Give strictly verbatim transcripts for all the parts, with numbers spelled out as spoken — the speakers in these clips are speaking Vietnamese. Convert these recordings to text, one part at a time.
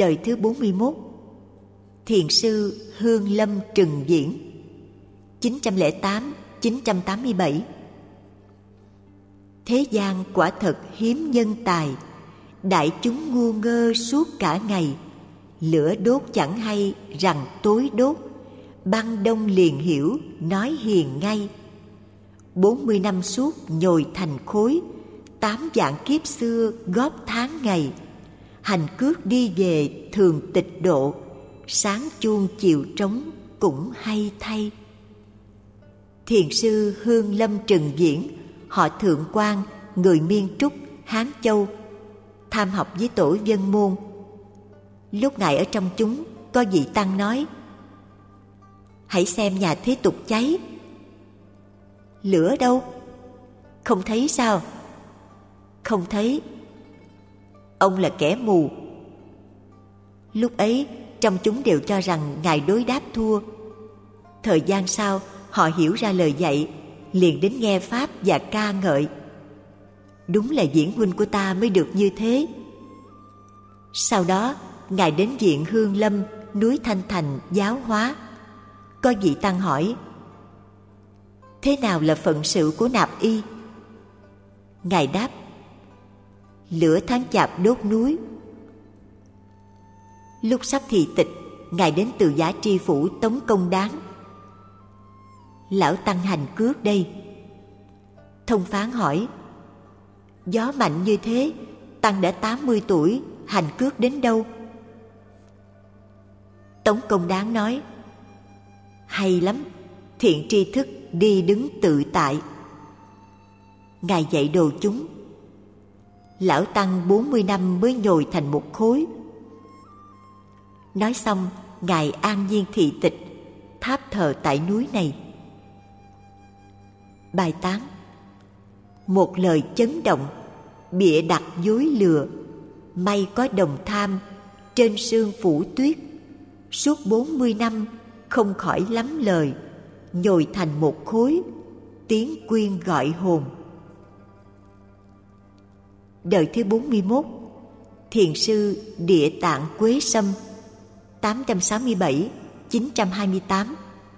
Đời thứ bốn mươi mốt, Thiền sư Hương Lâm Trừng Viễn, chín trăm lẻ tám đến chín trăm tám mươi bảy. Thế gian quả thật hiếm nhân tài, đại chúng ngu ngơ suốt cả ngày. Lửa đốt chẳng hay rằng tối đốt, băng đông liền hiểu nói hiền ngay. Bốn mươi năm suốt nhồi thành khối, tám vạn kiếp xưa góp tháng ngày. Hành cước đi về thường tịch độ, sáng chuông chiều trống cũng hay thay. Thiền sư Hương Lâm Trừng Viễn, họ Thượng Quan, người Miên Trúc, Hán Châu, tham học với tổ Vân Môn. Lúc Ngài ở trong chúng, có vị tăng nói: hãy xem nhà thế tục cháy. Lửa đâu? Không thấy sao? Không thấy. Ông là kẻ mù. Lúc ấy trong chúng đều cho rằng Ngài đối đáp thua. Thời gian sau họ hiểu ra lời dạy, liền đến nghe pháp và ca ngợi. Đúng là Viễn huynh của ta mới được như thế. Sau đó Ngài đến viện Hương Lâm, núi Thanh Thành giáo hóa. Có vị tăng hỏi: thế nào là phận sự của nạp y? Ngài đáp: lửa tháng chạp đốt núi. Lúc sắp thị tịch, Ngài đến Từ Giả Tri Phủ Tống Công Đáng. Lão tăng hành cước đây. Thông phán hỏi: gió mạnh như thế, tăng đã tám mươi tuổi, hành cước đến đâu? Tống Công Đáng nói: hay lắm, thiện tri thức đi đứng tự tại. Ngài dạy đồ chúng. Lão tăng bốn mươi năm mới nhồi thành một khối. Nói xong, Ngài an nhiên thị tịch, tháp thờ tại núi này. Bài tán: một lời chấn động, bịa đặt dối lừa. May có đồng tham, trên sương phủ tuyết. Suốt bốn mươi năm, không khỏi lắm lời. Nhồi thành một khối, tiếng quyên gọi hồn. Đời thứ bốn mươi mốt, Thiền sư Địa Tạng Quế Sâm, tám trăm sáu mươi bảy đến chín trăm hai mươi tám.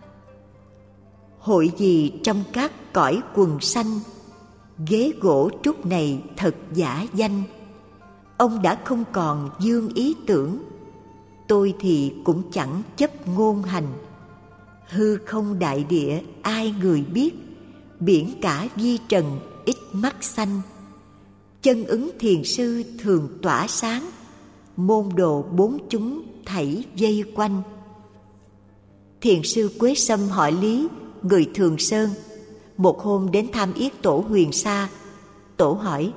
Hội gì trong các cõi quần sanh, ghế gỗ trúc này thật giả danh. Ông đã không còn dương ý tưởng, tôi thì cũng chẳng chấp ngôn hành. Hư không đại địa ai người biết, biển cả vi trần ít mắt xanh. Chân ứng thiền sư thường tỏa sáng, môn đồ bốn chúng thảy vây quanh. Thiền sư Quế Sâm họ Lý, người Thường Sơn, một hôm đến thăm yết tổ Huyền Sa. Tổ hỏi: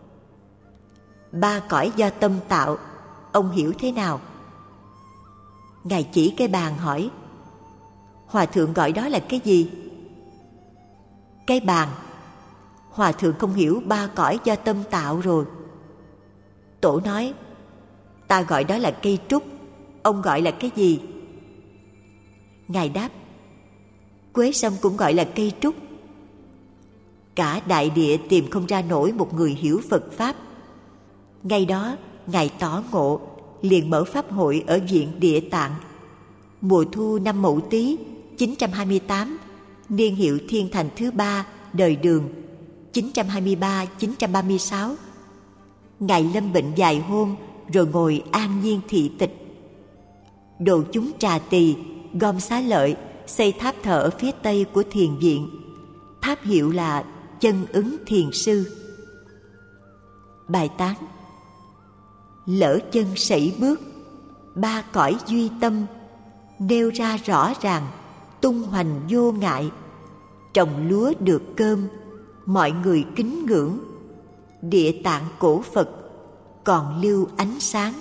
ba cõi do tâm tạo, ông hiểu thế nào? Ngài chỉ cái bàn hỏi: hòa thượng gọi đó là cái gì? Cái bàn. Hòa thượng không hiểu ba cõi do tâm tạo rồi. Tổ nói: ta gọi đó là cây trúc, ông gọi là cái gì? Ngài đáp: Quế Sâm cũng gọi là cây trúc. Cả đại địa tìm không ra nổi một người hiểu Phật Pháp. Ngay đó Ngài tỏ ngộ, liền mở pháp hội ở viện Địa Tạng. Mùa thu năm Mậu Tý chín trăm hai mươi tám, niên hiệu Thiên Thành thứ ba, đời Đường chín trăm hai mươi ba đến chín trăm ba mươi sáu. Ngài lâm bệnh vài hôm rồi ngồi an nhiên thị tịch. Đồ chúng Trà Tỳ gom xá lợi, xây tháp thờ ở phía tây của thiền viện. Tháp hiệu là Chân Ứng Thiền Sư. Bài tán: lỡ chân sẩy bước, ba cõi duy tâm, nêu ra rõ ràng, tung hoành vô ngại. Trồng lúa được cơm, mọi người kính ngưỡng. Địa Tạng cổ Phật còn lưu ánh sáng.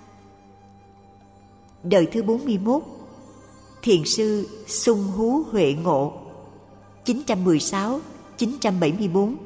Đời thứ bốn mươi mốt, Thiền sư Sung Hú Huệ Ngộ, chín trăm mười sáu đến chín trăm bảy mươi bốn.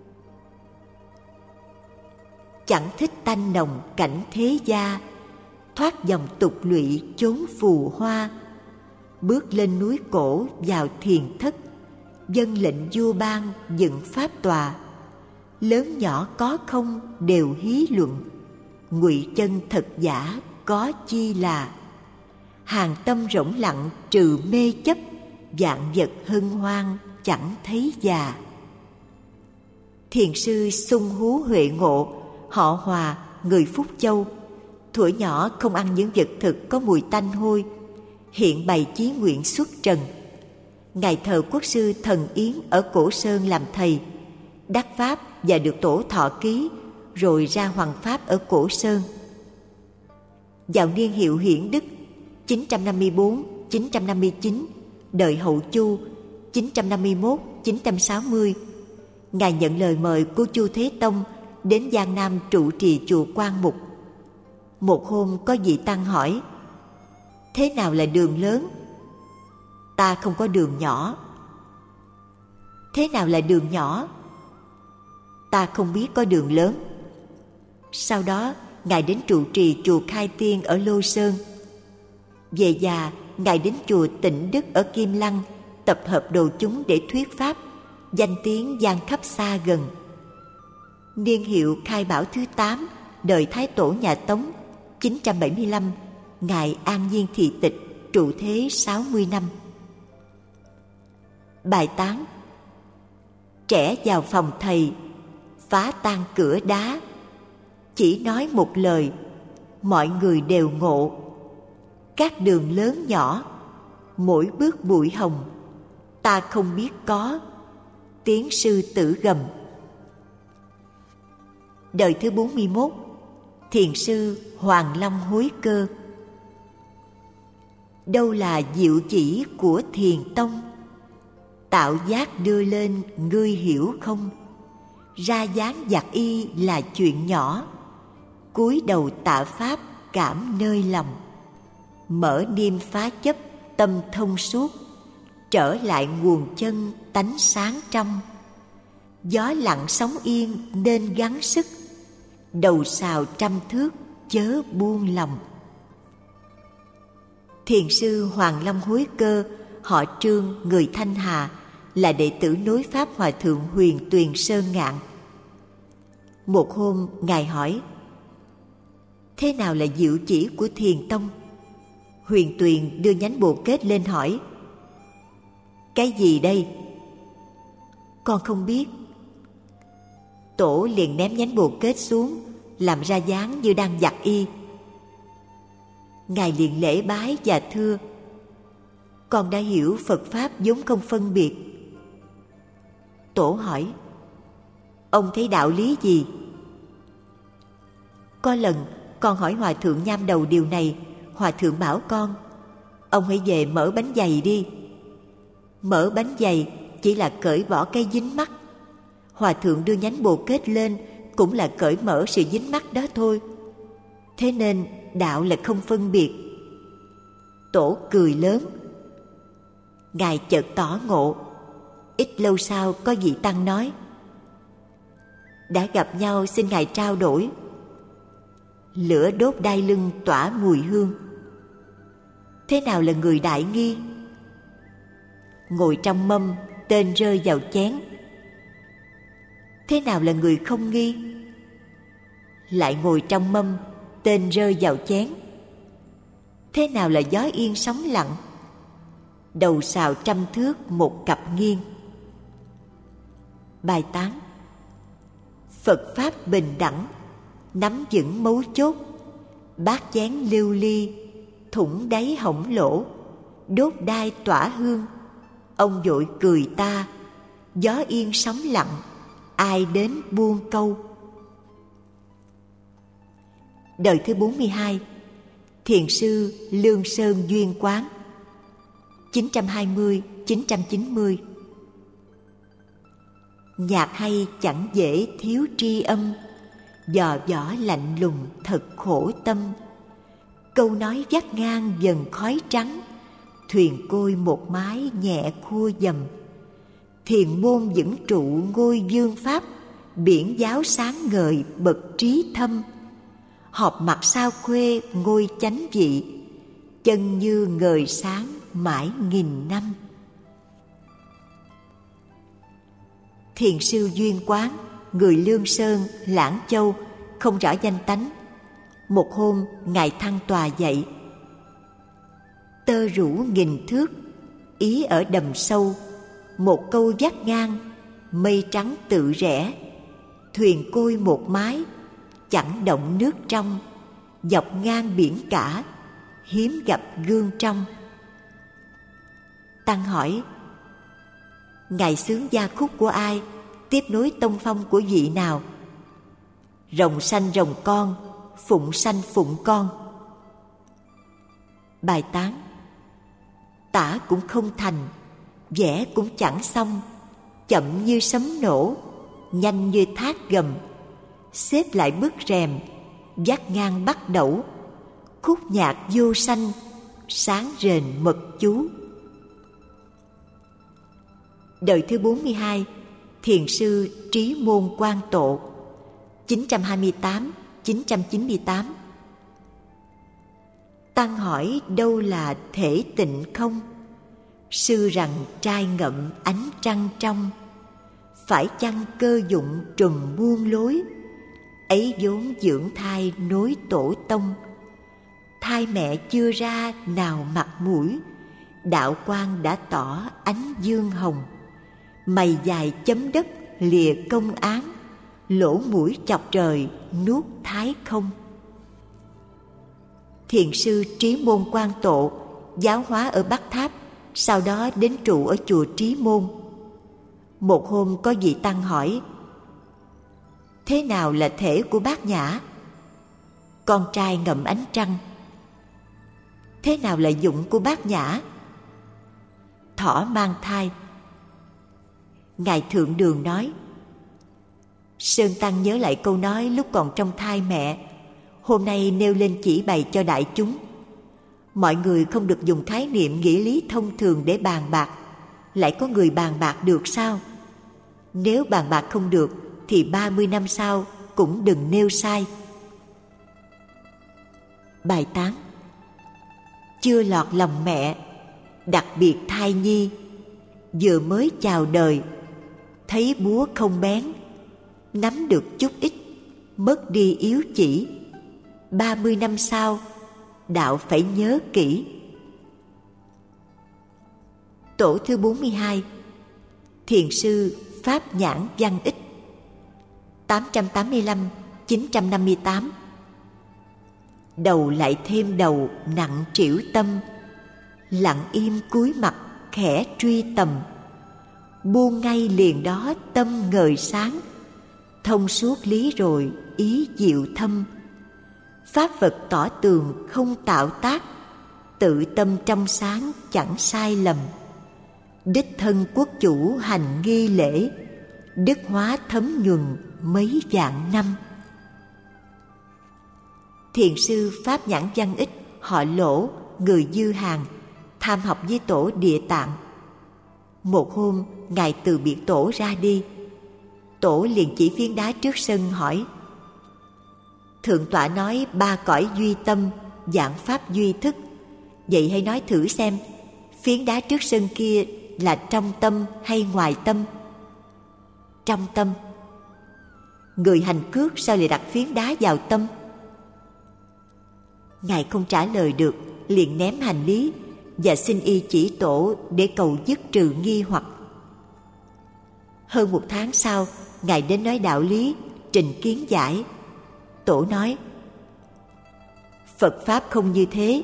Chẳng thích tanh nồng cảnh thế gia, thoát dòng tục lụy chốn phù hoa. Bước lên núi cổ vào thiền thất, vâng lệnh vua ban dựng pháp tòa. Lớn nhỏ có không đều hí luận, ngụy chân thật giả có chi là. Hàng tâm rỗng lặng trừ mê chấp, vạn vật hân hoan chẳng thấy già. Thiền sư Sung Hú Huệ Ngộ, họ Hòa, người Phúc Châu, thuở nhỏ không ăn những vật thực có mùi tanh hôi, hiện bày chí nguyện xuất trần. Ngài thờ quốc sư Thần Yến ở Cổ Sơn làm thầy, đắc pháp và được tổ thọ ký, rồi ra hoằng pháp ở Cổ Sơn. Vào niên hiệu Hiển Đức chín trăm năm mươi tư đến chín trăm năm mươi chín, đời Hậu Chu chín trăm năm mươi mốt đến chín trăm sáu mươi, Ngài nhận lời mời của Chu Thế Tông đến Giang Nam trụ trì chùa Quan Mục. Một hôm có vị tăng hỏi: thế nào là đường lớn? Ta không có đường nhỏ. Thế nào là đường nhỏ? Ta không biết có đường lớn. Sau đó Ngài đến trụ trì chùa Khai Tiên ở Lô Sơn. Về già, Ngài đến chùa Tịnh Đức ở Kim Lăng, tập hợp đồ chúng để thuyết pháp, danh tiếng vang khắp xa gần. Niên hiệu Khai Bảo thứ tám, đời Thái Tổ nhà Tống chín trăm bảy mươi lăm, Ngài an nhiên thị tịch, trụ thế sáu mươi năm. Bài tán: trẻ vào phòng thầy, phá tan cửa đá, chỉ nói một lời, mọi người đều ngộ. Các đường lớn nhỏ, mỗi bước bụi hồng, ta không biết có, tiếng sư tử gầm. Đời thứ bốn mươi mốt, thiền sư Hoàng Long Hối Cơ. Đâu là diệu chỉ của Thiền Tông, tạo giác đưa lên ngươi hiểu không? Ra dáng giặt y là chuyện nhỏ, cúi đầu tạ pháp cảm nơi lòng. Mở niêm phá chấp tâm thông suốt, trở lại nguồn chân tánh sáng trong. Gió lặng sóng yên nên gắng sức, đầu sào trăm thước chớ buông lòng. Thiền sư Hoàng Long Hối Cơ, họ Trương, người Thanh Hà, là đệ tử nối pháp Hòa thượng Huyền Tuyền Sơn Ngạn. Một hôm Ngài hỏi: thế nào là diệu chỉ của Thiền Tông? Huyền Tuyền đưa nhánh bồ kết lên hỏi: cái gì đây? Con không biết. Tổ liền ném nhánh bồ kết xuống, làm ra dáng như đang giặt y. Ngài liền lễ bái và thưa: con đã hiểu Phật Pháp vốn không phân biệt. Tổ hỏi: ông thấy đạo lý gì? Có lần con hỏi Hòa thượng Nham Đầu điều này, Hòa thượng bảo con: ông hãy về mở bánh giày đi. Mở bánh giày chỉ là cởi bỏ cái dính mắc. Hòa thượng đưa nhánh bồ kết lên cũng là cởi mở sự dính mắc đó thôi. Thế nên đạo là không phân biệt. Tổ cười lớn. Ngài chợt tỏ ngộ. Ít lâu sau có vị tăng nói: đã gặp nhau xin Ngài trao đổi. Lửa đốt đai lưng tỏa mùi hương. Thế nào là người đại nghi? Ngồi trong mâm, tên rơi vào chén. Thế nào là người không nghi? Lại ngồi trong mâm, tên rơi vào chén. Thế nào là gió yên sóng lặng? Đầu sào trăm thước một cặp nghiêng. Bài tán: Phật Pháp bình đẳng, nắm vững mấu chốt. Bát chén lưu ly, thủng đáy hổng lỗ. Đốt đai tỏa hương, ông vội cười ta. Gió yên sóng lặng, ai đến buông câu. Đời thứ bốn mươi hai, thiền sư Lương Sơn Duyên Quán chín trăm hai mươi đến chín trăm chín mươi. Nhạc hay chẳng dễ thiếu tri âm, dò võ lạnh lùng thật khổ tâm. Câu nói vắt ngang dần khói trắng, thuyền côi một mái nhẹ khua dầm. Thiền môn vững trụ ngôi dương pháp, biển giáo sáng ngời bậc trí thâm. Họp mặt sao khuê ngôi chánh vị, chân như ngời sáng mãi nghìn năm. Thiền sư Duyên Quán, người Lương Sơn, Lãng Châu, không rõ danh tánh. Một hôm Ngài thăng tòa dạy: tơ rũ nghìn thước, ý ở đầm sâu, một câu vắt ngang, mây trắng tự rẽ, thuyền côi một mái, chẳng động nước trong, dọc ngang biển cả, hiếm gặp gương trong. Tăng hỏi: Ngài xướng gia khúc của ai, tiếp nối tông phong của vị nào? Rồng sanh rồng con, phụng sanh phụng con. Bài tán: tả cũng không thành, vẽ cũng chẳng xong, chậm như sấm nổ, nhanh như thác gầm, xếp lại bức rèm, vắt ngang bắt đẩu, khúc nhạc vô sanh, sáng rền mật chú. Đời thứ bốn mươi hai, Thiền sư Trí Môn Quang Tộ, chín trăm hai mươi tám đến chín trăm chín mươi tám. Tăng hỏi đâu là thể tịnh không? Sư rằng trai ngậm ánh trăng trong, phải chăng cơ dụng trùm buông lối, ấy vốn dưỡng thai nối tổ tông. Thai mẹ chưa ra nào mặt mũi, đạo quang đã tỏ ánh dương hồng. Mày dài chấm đất lìa công án, lỗ mũi chọc trời nuốt thái không. Thiền sư Trí Môn Quang Tộ giáo hóa ở Bắc Tháp, sau đó đến trụ ở chùa Trí Môn. Một hôm có vị tăng hỏi: thế nào là thể của Bát Nhã? Con trai ngậm ánh trăng. Thế nào là dụng của Bát Nhã? Thỏ mang thai. Ngài Thượng Đường nói: Sơn Tăng nhớ lại câu nói lúc còn trong thai mẹ, hôm nay nêu lên chỉ bày cho đại chúng. Mọi người không được dùng khái niệm nghĩa lý thông thường để bàn bạc. Lại có người bàn bạc được sao? Nếu bàn bạc không được thì ba mươi năm sau cũng đừng nêu sai. Bài tán: chưa lọt lòng mẹ, đặc biệt thai nhi, vừa mới chào đời, thấy búa không bén, nắm được chút ít, mất đi yếu chỉ. Ba mươi năm sau, đạo phải nhớ kỹ. Tổ thứ bốn mươi hai, Thiền sư Pháp Nhãn Văn Ích, tám trăm tám mươi lăm đến chín trăm năm mươi tám. Đầu lại thêm đầu nặng trĩu tâm, lặng im cúi mặt khẽ truy tầm. Buông ngay liền đó tâm ngời sáng, thông suốt lý rồi ý diệu thâm. Pháp vật tỏ tường không tạo tác, tự tâm trong sáng chẳng sai lầm. Đích thân quốc chủ hành nghi lễ, đức hóa thấm nhuần mấy vạn năm. Thiền sư Pháp Nhãn Văn Ích, họ Lỗ, người Dư Hàng, tham học với tổ Địa Tạng. Một hôm, Ngài từ biệt tổ ra đi. Tổ liền chỉ phiến đá trước sân hỏi: Thượng tọa nói ba cõi duy tâm, dạng pháp duy thức. Vậy hãy nói thử xem, phiến đá trước sân kia là trong tâm hay ngoài tâm? Trong tâm. Người hành cước sao lại đặt phiến đá vào tâm? Ngài không trả lời được, liền ném hành lý và xin y chỉ tổ để cầu dứt trừ nghi hoặc. Hơn một tháng sau, Ngài đến nói đạo lý, trình kiến giải. Tổ nói: Phật Pháp không như thế.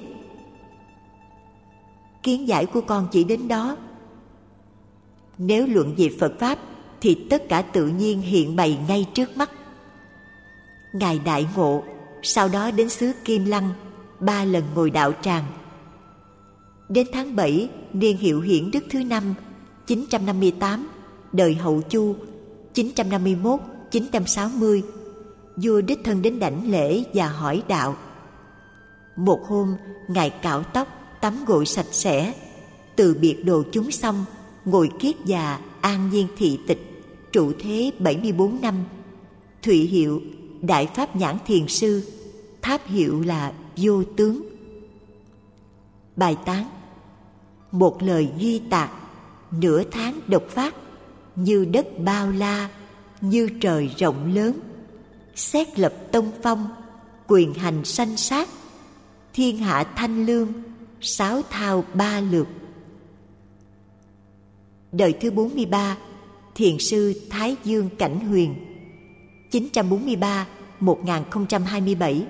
Kiến giải của con chỉ đến đó. Nếu luận về Phật Pháp thì tất cả tự nhiên hiện bày ngay trước mắt. Ngài đại ngộ, sau đó đến xứ Kim Lăng, ba lần ngồi đạo tràng. Đến tháng bảy, niên hiệu Hiển Đức thứ năm, chín trăm năm mươi tám, đời Hậu Chu, chín trăm năm mươi mốt đến chín trăm sáu mươi, vua đích thân đến đảnh lễ và hỏi đạo. Một hôm, Ngài cạo tóc, tắm gội sạch sẽ, từ biệt đồ chúng xong, ngồi kiết già an nhiên thị tịch, trụ thế bảy mươi bốn năm, thụy hiệu Đại Pháp Nhãn Thiền Sư, tháp hiệu là Vô Tướng. Bài tán: một lời ghi tạc, nửa tháng độc phát, như đất bao la, như trời rộng lớn, xét lập tông phong, quyền hành sanh sát, thiên hạ thanh lương, sáu thao ba lược. Đời thứ bốn mươi ba, Thiền sư Thái Dương Cảnh Huyền, chín trăm bốn mươi ba đến một nghìn không trăm hai mươi bảy.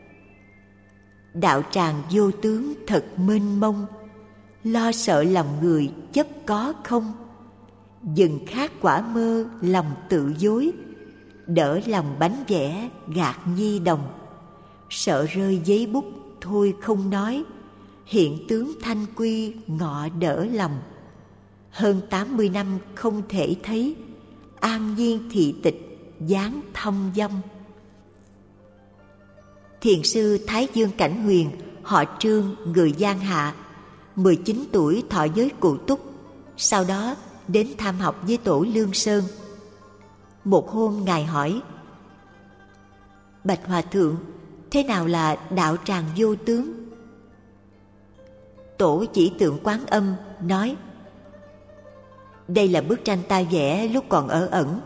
Đạo tràng vô tướng thật mênh mông, lo sợ lòng người chấp có không. Dừng khát quả mơ lòng tự dối, đỡ lòng bánh vẽ gạt nhi đồng. Sợ rơi giấy bút thôi không nói, hiện tướng thanh quy ngọ đỡ lòng. Hơn tám mươi năm không thể thấy, an nhiên thị tịch dáng thông dong. Thiền sư Thái Dương Cảnh Huyền, họ Trương, người Giang Hạ, mười chín tuổi thọ giới cụ túc, sau đó đến tham học với tổ Lương Sơn. Một hôm Ngài hỏi: Bạch Hòa Thượng, thế nào là đạo tràng vô tướng? Tổ chỉ tượng Quán Âm nói: Đây là bức tranh ta vẽ lúc còn ở ẩn.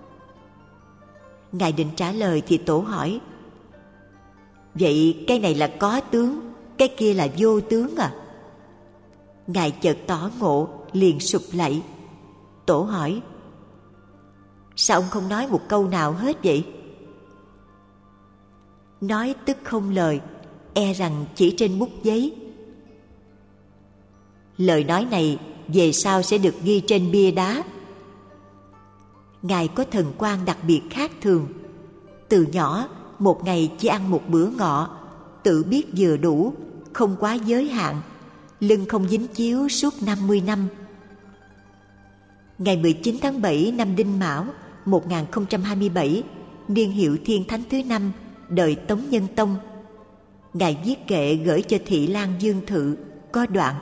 Ngài định trả lời thì tổ hỏi: Vậy cái này là có tướng, cái kia là vô tướng à? Ngài chợt tỏ ngộ, liền sụp lạy. Tổ hỏi: Sao ông không nói một câu nào hết vậy? Nói tức không lời, e rằng chỉ trên bút giấy. Lời nói này về sau sẽ được ghi trên bia đá. Ngài có thần quan đặc biệt khác thường. Từ nhỏ, một ngày chỉ ăn một bữa ngọ, tự biết vừa đủ, không quá giới hạn, lưng không dính chiếu suốt năm mươi năm. Ngày mười chín tháng bảy năm Đinh Mão một nghìn không trăm hai mươi bảy, niên hiệu Thiên Thánh thứ năm, đời Tống Nhân Tông, Ngài viết kệ gửi cho Thị Lan Dương Thự, có đoạn: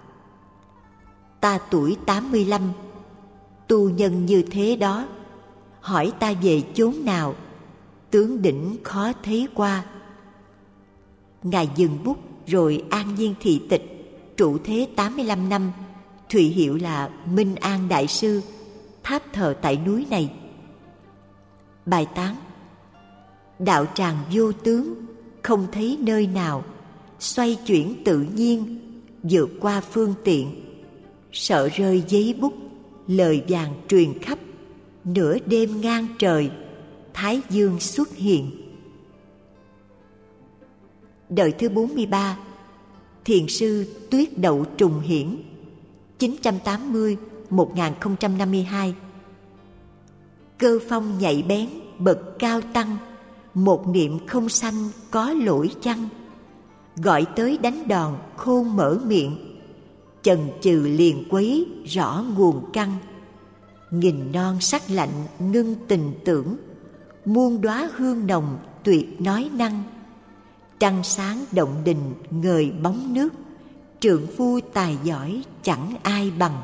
Ta tuổi tám mươi lăm, tu nhân như thế đó, hỏi ta về chốn nào, tướng đỉnh khó thấy qua. Ngài dừng bút rồi an nhiên thị tịch, trụ thế tám mươi lăm năm, thụy hiệu là Minh An Đại Sư, tháp thờ tại núi này. Bài tán: Đạo tràng vô tướng, không thấy nơi nào, xoay chuyển tự nhiên, vượt qua phương tiện. Sợ rơi giấy bút, lời vàng truyền khắp, nửa đêm ngang trời, Thái Dương xuất hiện. Đời thứ bốn mươi ba, Thiền sư Tuyết Đậu Trùng Hiển, chín trăm tám mươi đến một nghìn không trăm năm mươi hai. Cơ phong nhạy bén bậc cao tăng, một niệm không sanh có lỗi chăng? Gọi tới đánh đòn khôn mở miệng, chần chừ liền quấy rõ nguồn căn. Nghìn non sắc lạnh ngưng tình tưởng, muôn đóa hương nồng tuyệt nói năng. Trăng sáng động đình ngời bóng nước, trượng phu tài giỏi chẳng ai bằng.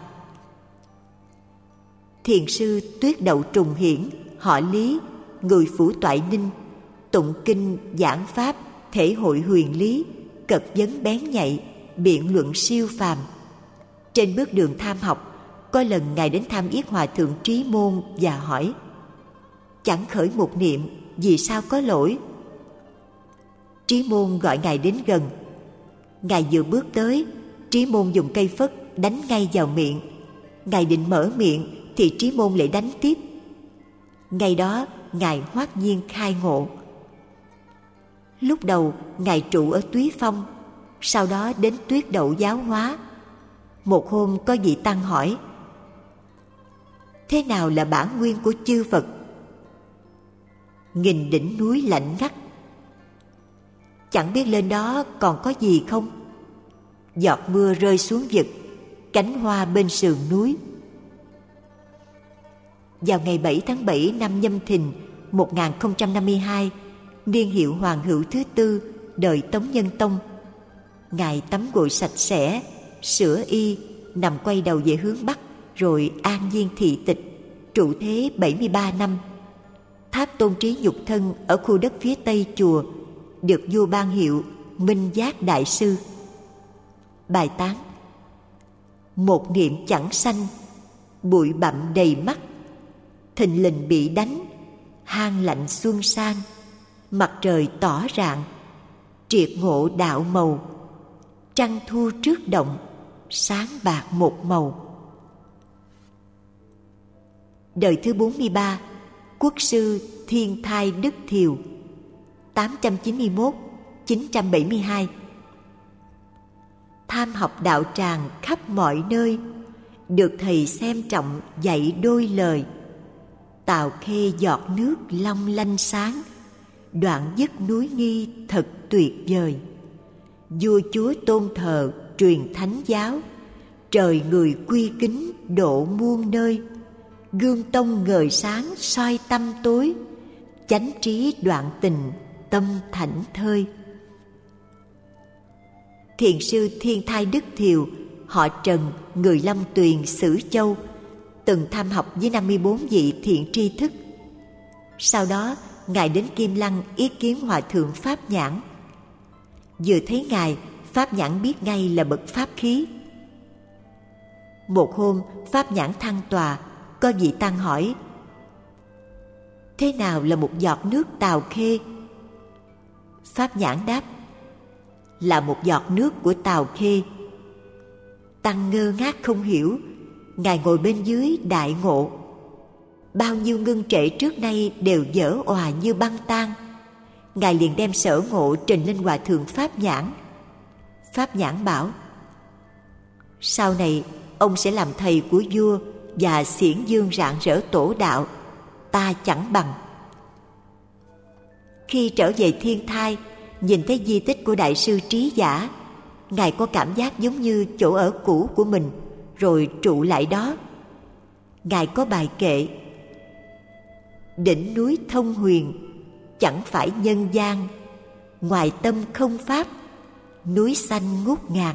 Thiền sư Tuyết Đậu Trùng Hiển, họ Lý, người Phủ Toại Ninh, tụng kinh giảng pháp, thể hội huyền lý, cật vấn bén nhạy, biện luận siêu phàm. Trên bước đường tham học, có lần Ngài đến thăm Yết Hòa Thượng Trí Môn và hỏi: Chẳng khởi một niệm, vì sao có lỗi? Trí Môn gọi Ngài đến gần. Ngài vừa bước tới, Trí Môn dùng cây phất đánh ngay vào miệng. Ngài định mở miệng thì Trí Môn lại đánh tiếp. Ngay đó Ngài hoát nhiên khai ngộ. Lúc đầu Ngài trụ ở Túy Phong, sau đó đến Tuyết Đậu giáo hóa. Một hôm có vị tăng hỏi: Thế nào là bản nguyên của chư Phật? Nghìn đỉnh núi lạnh ngắt, chẳng biết lên đó còn có gì không? Giọt mưa rơi xuống vực, cánh hoa bên sườn núi. Vào ngày bảy tháng bảy năm Nhâm Thìn một nghìn không trăm năm mươi hai, niên hiệu Hoàng Hữu thứ tư, đời Tống Nhân Tông, Ngài tắm gội sạch sẽ, sửa y, nằm quay đầu về hướng Bắc, rồi an nhiên thị tịch, trụ thế bảy mươi ba năm. Tháp tôn trí nhục thân ở khu đất phía tây chùa, được vua ban hiệu Minh Giác Đại Sư. Bài tán: Một niệm chẳng sanh, bụi bặm đầy mắt, thình lình bị đánh, hang lạnh xuân sang. mặt trời tỏ rạng, triệt ngộ đạo màu, trăng thu trước động, sáng bạc một màu. Đời thứ bốn mươi ba, Quốc sư Thiên Thai Đức Thiều, tám trăm chín mươi mốt đến chín trăm bảy mươi hai. Tham học đạo tràng khắp mọi nơi, được thầy xem trọng dạy đôi lời. Tào Khê giọt nước long lanh sáng, đoạn dứt núi Nghi thật tuyệt vời. Vua chúa tôn thờ truyền thánh giáo, trời người quy kính độ muôn nơi. Gương tông ngời sáng soi tâm tối, chánh trí đoạn tình tâm thảnh thơi. Thiền sư Thiên Thai Đức Thiều, họ Trần, người Lâm Tuyền, Sử Châu, từng tham học với năm mươi bốn vị thiện tri thức. Sau đó, Ngài đến Kim Lăng ý kiến Hòa thượng Pháp Nhãn. Vừa thấy Ngài, Pháp Nhãn biết ngay là bậc pháp khí. Một hôm, Pháp Nhãn thăng tòa, có vị tăng hỏi: thế nào là một giọt nước Tào Khê? Pháp Nhãn đáp: là một giọt nước của Tào Khê. Tăng ngơ ngác không hiểu. Ngài ngồi bên dưới đại ngộ. Bao nhiêu ngưng trệ trước nay đều vỡ òa như băng tan. Ngài liền đem sở ngộ trình lên Hòa thượng Pháp Nhãn. Pháp Nhãn bảo: sau này ông sẽ làm thầy của vua và xiển dương rạng rỡ tổ đạo, ta chẳng bằng. Khi trở về Thiên Thai, nhìn thấy di tích của Đại sư Trí Giả, Ngài có cảm giác giống như chỗ ở cũ của mình, rồi trụ lại đó. Ngài có bài kệ: đỉnh núi thông huyền, chẳng phải nhân gian, ngoài tâm không pháp, núi xanh ngút ngàn.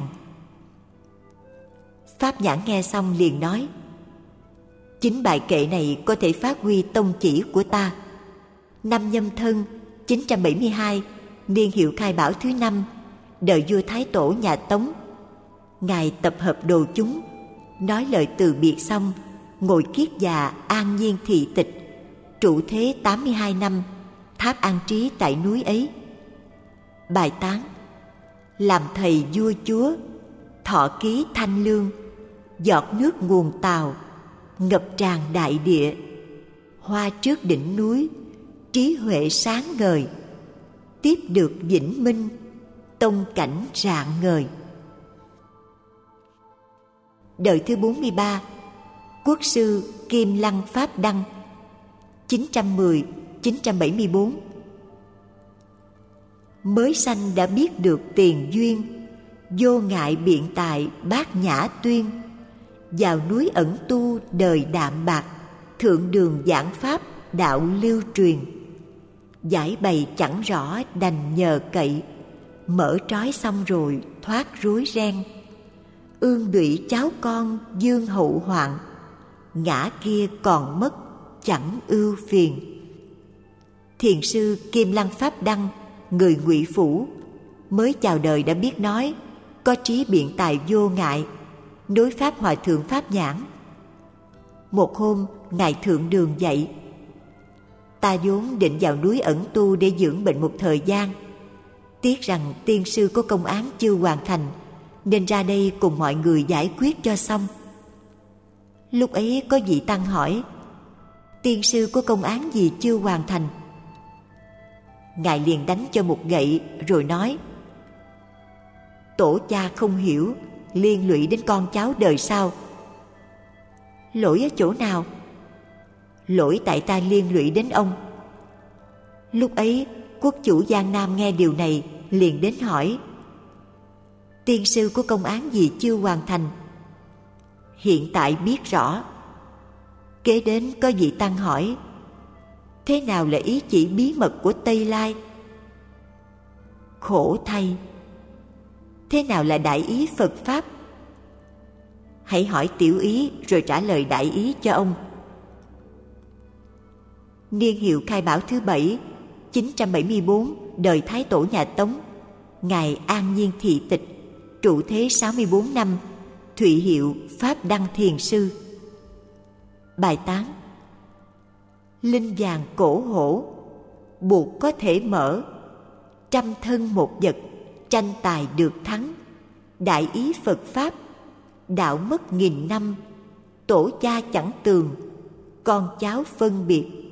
Pháp Nhãn nghe xong liền nói: chính bài kệ này có thể phát huy tông chỉ của ta. Năm Nhâm Thân chín trăm bảy mươi hai, niên hiệu khai bảo thứ năm, đời vua Thái Tổ nhà Tống. Ngài tập hợp đồ chúng, nói lời từ biệt xong, ngồi kiết già an nhiên thị tịch, trụ thế tám mươi hai năm, tháp an trí tại núi ấy. Bài tán: làm thầy vua chúa, thọ ký thanh lương, giọt nước nguồn Tào, ngập tràn đại địa. Hoa trước đỉnh núi, trí huệ sáng ngời, tiếp được vĩnh minh, tông cảnh rạng ngời. Đời thứ bốn mươi ba, Quốc sư Kim Lăng Pháp Đăng, chín trăm mười đến chín trăm bảy mươi bốn. Mới sanh đã biết được tiền duyên, vô ngại biện tại bát nhã tuyên. Vào núi ẩn tu đời đạm bạc, thượng đường giảng pháp đạo lưu truyền. Giải bày chẳng rõ đành nhờ cậy, mở trói xong rồi thoát rối ren. Ương đụy cháu con dương hậu hoạn, ngã kia còn mất chẳng ưu phiền. Thiền sư Kim Lăng Pháp Đăng, người Ngụy Phủ, mới chào đời đã biết nói, có trí biện tài vô ngại, đối pháp Hòa thượng Pháp Nhãn. Một hôm, Ngài Thượng Đường dạy: ta vốn định vào núi ẩn tu để dưỡng bệnh một thời gian, tiếc rằng tiên sư có công án chưa hoàn thành, nên ra đây cùng mọi người giải quyết cho xong. Lúc ấy có vị tăng hỏi: tiên sư có công án gì chưa hoàn thành? Ngài liền đánh cho một gậy rồi nói: tổ cha không hiểu, liên lụy đến con cháu đời sau. Lỗi ở chỗ nào? Lỗi tại ta liên lụy đến ông. Lúc ấy quốc chủ Giang Nam nghe điều này liền đến hỏi: tiên sư có công án gì chưa hoàn thành? Hiện tại biết rõ. Kế đến có vị tăng hỏi: thế nào là ý chỉ bí mật của Tây Lai? Khổ thay, thế nào là đại ý Phật Pháp? Hãy hỏi tiểu ý rồi trả lời đại ý cho ông. Niên hiệu khai bảo thứ bảy, chín trăm bảy mươi bốn, đời Thái Tổ nhà Tống. Ngài an nhiên thị tịch, trụ thế sáu mươi bốn năm, thụy hiệu Pháp Đăng Thiền Sư. Bài tán: linh vàng cổ hổ, buộc có thể mở. Trăm thân một vật, tranh tài được thắng. Đại ý Phật Pháp, đạo mất nghìn năm. Tổ cha chẳng tường, con cháu phân biệt.